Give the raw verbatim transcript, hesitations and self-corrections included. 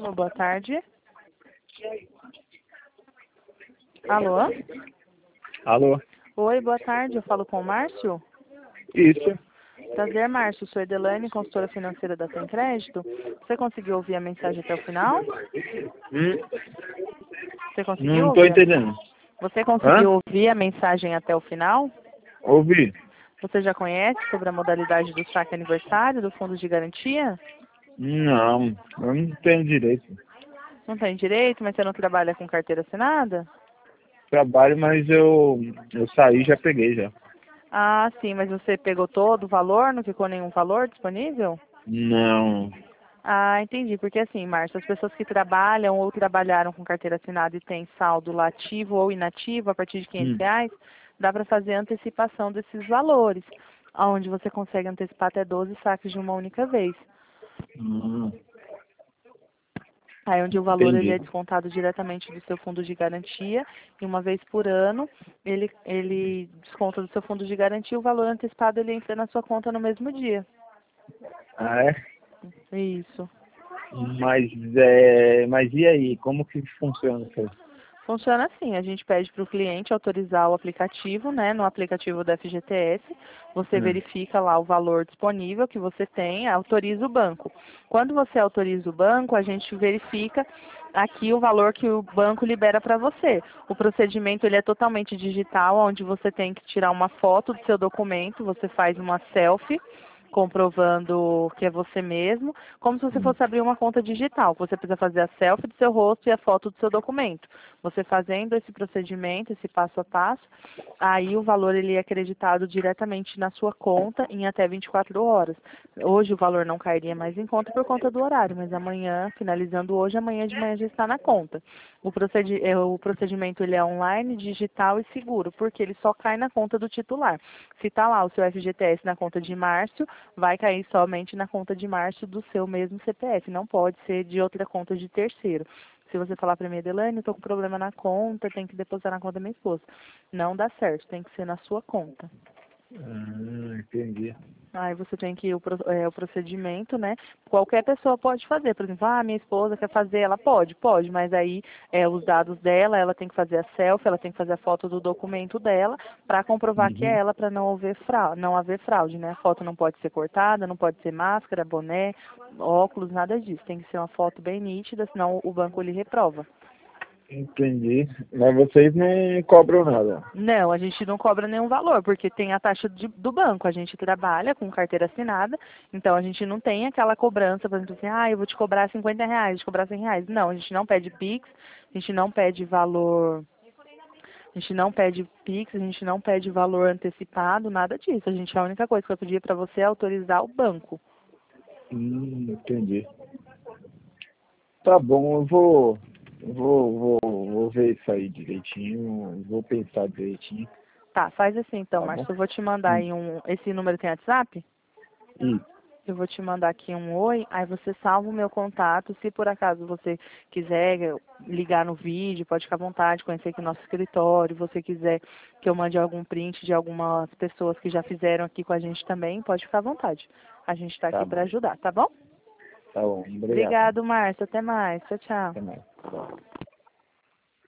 Alô, boa tarde. Alô? Alô? Oi, boa tarde. Eu falo com o Márcio? Isso. Prazer, Márcio. Sou Edelane, consultora financeira da Tem Crédito. Você conseguiu ouvir a mensagem até o final? Hum, Você conseguiu não tô ouvir? entendendo. Você Hã? conseguiu ouvir a mensagem até o final? Ouvi? Você já conhece sobre a modalidade do saque aniversário, do fundo de garantia? Não, eu não tenho direito. Não tem direito, mas você não trabalha com carteira assinada? Trabalho, mas eu, eu saí e já peguei já. Ah, sim, mas você pegou todo o valor? Não ficou nenhum valor disponível? Não. Ah, entendi. Porque assim, Márcio, as pessoas que trabalham ou trabalharam com carteira assinada e têm saldo lá ativo ou inativo a partir de quinhentos Hum. reais, dá para fazer antecipação desses valores, onde você consegue antecipar até doze saques de uma única vez. Hum, Aí onde o valor ele é entendi. descontado diretamente do seu fundo de garantia e uma vez por ano ele, ele desconta do seu fundo de garantia e o valor antecipado ele entra na sua conta no mesmo dia. Ah, é? Isso. Mas, é, mas e aí? Como que funciona isso aí? Funciona assim, a gente pede para o cliente autorizar o aplicativo, né? No aplicativo da F G T S, você Hum. verifica lá o valor disponível que você tem, autoriza o banco. Quando você autoriza o banco, a gente verifica aqui o valor que o banco libera para você. O procedimento ele é totalmente digital, onde você tem que tirar uma foto do seu documento, você faz uma selfie comprovando que é você mesmo, como se você Hum. fosse abrir uma conta digital. Você precisa fazer a selfie do seu rosto e a foto do seu documento. Você fazendo esse procedimento, esse passo a passo, aí o valor ele é acreditado diretamente na sua conta em até vinte e quatro horas. Hoje o valor não cairia mais em conta por conta do horário, mas amanhã, finalizando hoje, amanhã de manhã já está na conta. O, procedi é, o procedimento ele é online, digital e seguro, porque ele só cai na conta do titular. Se está lá o seu F G T S na conta de Márcio, vai cair somente na conta de Márcio do seu mesmo C P F, não pode ser de outra conta de terceiro. Se você falar para mim, Adelane, estou com problema na conta, tem que depositar na conta da minha esposa. Não dá certo, tem que ser na sua conta. Ah, entendi. Aí você tem que ir o, pro- é, o procedimento, né? Qualquer pessoa pode fazer. Por exemplo, ah, minha esposa quer fazer, ela pode, pode, mas aí é, os dados dela, ela tem que fazer a selfie, ela tem que fazer a foto do documento dela para comprovar que é Uhum. ela, para não haver fraude, não haver fraude, né? A foto não pode ser cortada, não pode ser máscara, boné, óculos, nada disso. Tem que ser uma foto bem nítida, senão o banco lhe reprova. Entendi. Mas vocês não cobram nada. Não, a gente não cobra nenhum valor, porque tem a taxa de- do banco. A gente trabalha com carteira assinada, então a gente não tem aquela cobrança, por exemplo, assim, ah, eu vou te cobrar cinquenta reais, vou te cobrar cem reais. Não, a gente não pede Pix, a gente não pede valor, a gente não pede Pix, a gente não pede valor antecipado, nada disso. A gente, a única coisa que eu pedir para você é autorizar o banco. Hum, entendi. Tá bom, eu vou, eu vou, vou, vou ver isso aí direitinho, vou pensar direitinho, Tá, faz assim então, tá bom? Márcio, eu vou te mandar Hum. aí um, esse número tem WhatsApp? Isso, Eu vou te mandar aqui um oi, aí você salva o meu contato. Se por acaso você quiser ligar no vídeo, pode ficar à vontade, conhecer aqui o nosso escritório. Se você quiser que eu mande algum print de algumas pessoas que já fizeram aqui com a gente também, pode ficar à vontade. A gente está tá aqui para bom, ajudar, tá bom? tá bom, obrigado. Obrigado, Márcio. Até mais. Tchau, tchau. Até mais.